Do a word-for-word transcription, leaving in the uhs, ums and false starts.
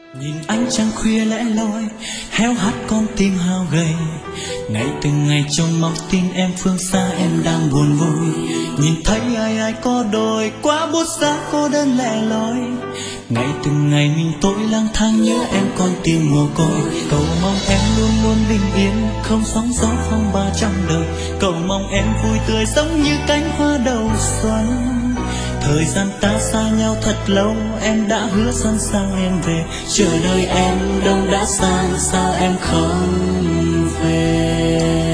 Nhìn ánh trăng khuya lẻ loi héo hắt con tim hao gầy, ngày từng ngày trông mong tin em phương xa em đang buồn vui. Nhìn thấy ai ai có đôi quá bút giá cô đơn lẻ loi, ngày từng ngày mình tôi lang thang nhớ em con tim mồ côi. Cầu mong em luôn luôn bình yên không sóng gió phong ba trong đời, cầu mong em vui tươi giống như cánh hoa đầu xuân. Thời gian ta xa nhau thật lâu, em đã hứa xuân sang em về, chờ đợi em đông đã sang sao em không về.